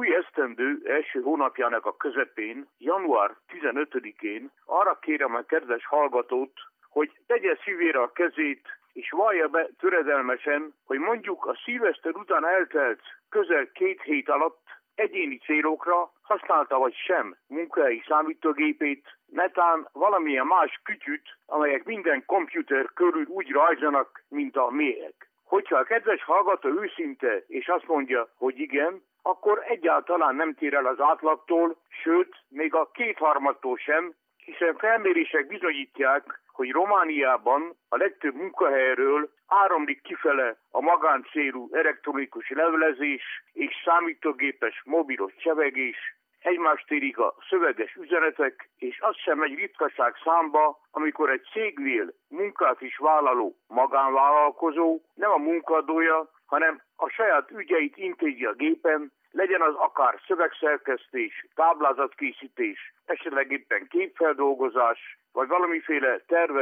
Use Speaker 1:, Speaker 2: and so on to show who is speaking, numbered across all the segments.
Speaker 1: új esztendő első hónapjának a közepén, január 15-én arra kérem a kedves hallgatót, hogy tegye szívére a kezét, és vallja be töredelmesen, hogy mondjuk a szilveszter után eltelt közel 2 hét alatt egyéni célokra használta vagy sem munkahelyi számítógépét, netán valamilyen más kütyüt, amelyek minden komputer körül úgy rajzanak, mint a méhek. Hogyha a kedves hallgató őszinte, és azt mondja, hogy igen, akkor egyáltalán nem tér el az átlagtól, sőt, még a 2/3-tól sem, hiszen felmérések bizonyítják, hogy Romániában a legtöbb munkahelyről áramlik kifele a magáncélú elektronikus levelezés és számítógépes mobilos csevegés, egymást érik a szöveges üzenetek, és az sem megy ritkaság számba, amikor egy cégnél munkát is vállaló magánvállalkozó nem a munkadója, hanem a saját ügyeit intézi a gépen, legyen az akár szövegszerkesztés, táblázatkészítés, esetleg éppen képfeldolgozás, vagy valamiféle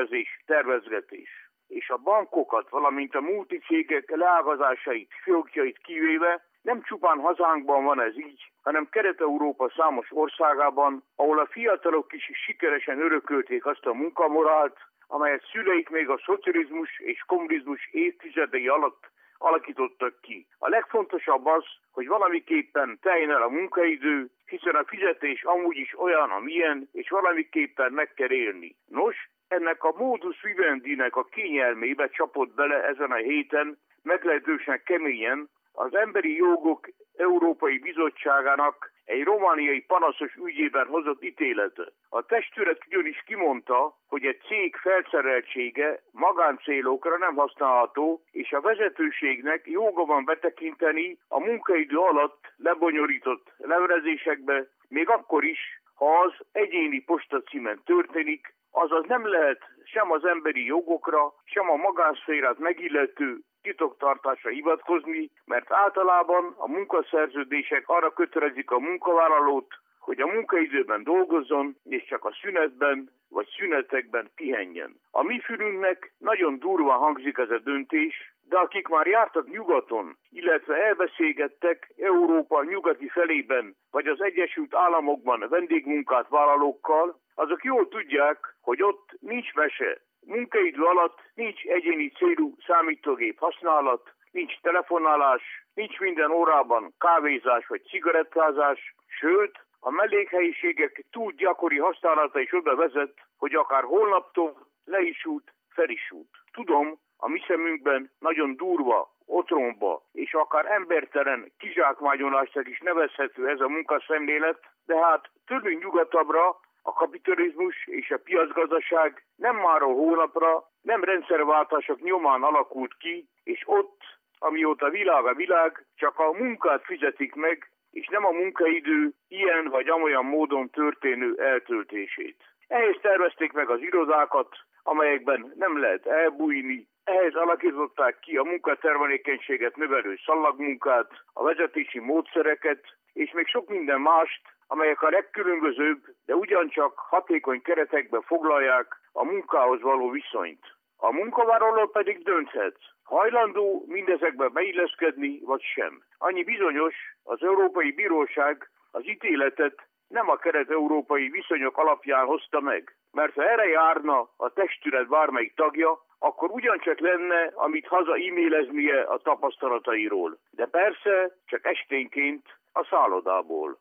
Speaker 1: tervezgetés. És a bankokat, valamint a multicégek leágazásait, fiókjait kivéve nem csupán hazánkban van ez így, hanem Kelet-Európa számos országában, ahol a fiatalok is sikeresen örökölték azt a munkamorált, amelyet szüleik még a szocializmus és kommunizmus évtizedei alatt alakítottak ki. A legfontosabb az, hogy valamiképpen teljen el a munkaidő, hiszen a fizetés amúgy is olyan, amilyen, és valamiképpen meg kell élni. Nos, ennek a modus vivendinek a kényelmébe csapott bele ezen a héten meglehetősen keményen az Emberi Jogok Európai Bizottságának egy romániai panaszos ügyében hozott ítélete. A testület ugyanis kimondta, hogy egy cég felszereltsége magáncélokra nem használható, és a vezetőségnek joga van betekinteni a munkaidő alatt lebonyolított levelezésekbe, még akkor is, ha az egyéni postacímen történik, azaz nem lehet sem az emberi jogokra, sem a magánszférát megillető titoktartásra hivatkozni, mert általában a munkaszerződések arra kötelezik a munkavállalót, hogy a munkaidőben dolgozzon, és csak a szünetben vagy szünetekben pihenjen. A mi fülünknek nagyon durva hangzik ez a döntés, de akik már jártak nyugaton, illetve elbeszélgettek Európa nyugati felében, vagy az Egyesült Államokban vendégmunkát vállalókkal, azok jól tudják, hogy ott nincs mese. Munkaidő alatt nincs egyéni célú számítógép használat, nincs telefonálás, nincs minden órában kávézás vagy cigarettázás, sőt, a mellékhelyiségek túl gyakori használata is oda vezet, hogy akár holnaptól le is út, fel is út. Tudom, a mi szemünkben nagyon durva, otromba és akár embertelen kizsákmányolásnak is nevezhető ez a munkaszemlélet, de hát tőlünk nyugatabbra a kapitalizmus és a piacgazdaság nem máról hónapra, nem rendszerváltások nyomán alakult ki, és ott, amióta világ a világ, csak a munkát fizetik meg, és nem a munkaidő ilyen vagy amolyan módon történő eltöltését. Ehhez tervezték meg az irodákat, amelyekben nem lehet elbújni, ehhez alakították ki a munkatermelékenységet növelő szallagmunkát, a vezetési módszereket, és még sok minden mást, amelyek a legkülönbözőbb, de ugyancsak hatékony keretekbe foglalják a munkához való viszonyt. A munkavállaló pedig dönthet, hajlandó mindezekbe beilleszkedni, vagy sem. Annyi bizonyos, az Európai Bíróság az ítéletet nem a kelet-európai viszonyok alapján hozta meg, mert ha erre járna a testület bármelyik tagja, akkor ugyancsak lenne, amit haza e-maileznie a tapasztalatairól. De persze csak esténként a szállodából.